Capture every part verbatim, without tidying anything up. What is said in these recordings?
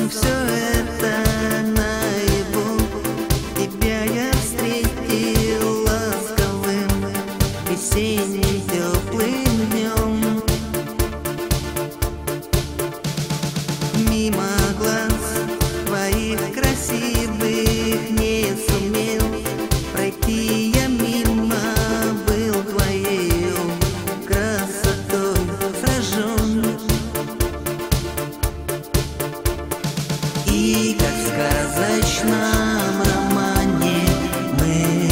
сон все это наяву. Тебя я встретил ласковым весенним теплым днем. Мимо глаз твоих красивых не сумел пройти я мимо, был твоею красотой сражен. И как в сказочном романе мы,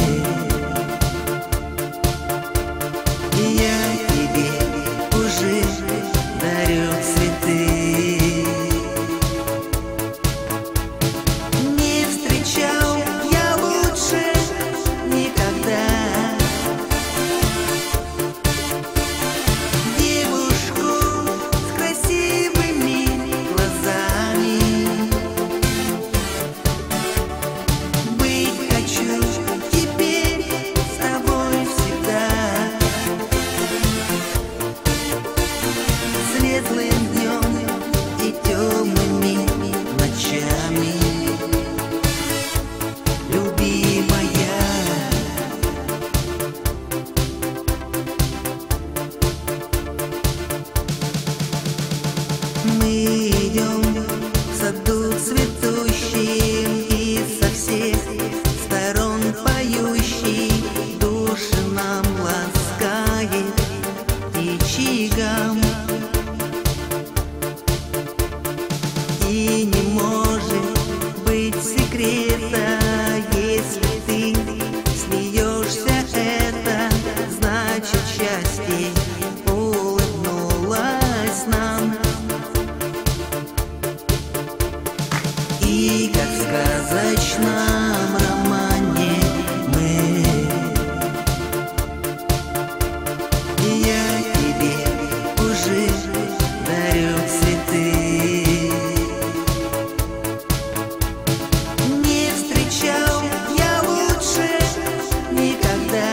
я тебе уже дарю цветы. Не встречал я лучше никогда девушку с красивыми глазами. Быть хочу теперь с тобой всегда, светлым днем и темными ночами. Любимая, мы идем в саду цветущим и со всех сторон поющий, души нам ласкает птичий гам. И не может быть секрета, если ты смеешься, это значит счастье улыбнулось нам. И как в сказочном романе мы, я тебе уже дарю цветы. Не встречал я лучше никогда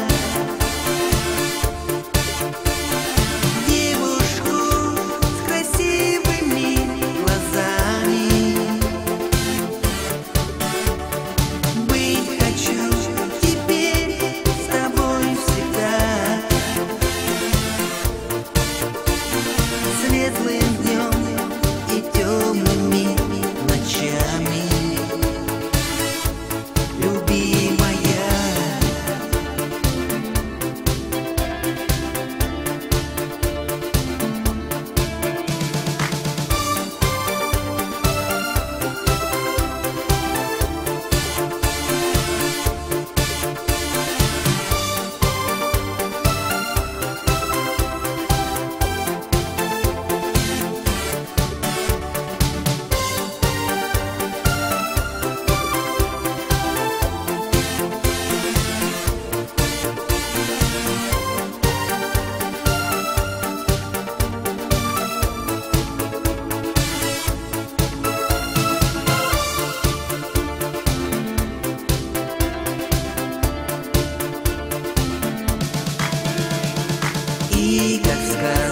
девушку с красивыми глазами. Быть хочу теперь с тобой всегда, светлым днем и темными ночами. Любимая, и как сказка.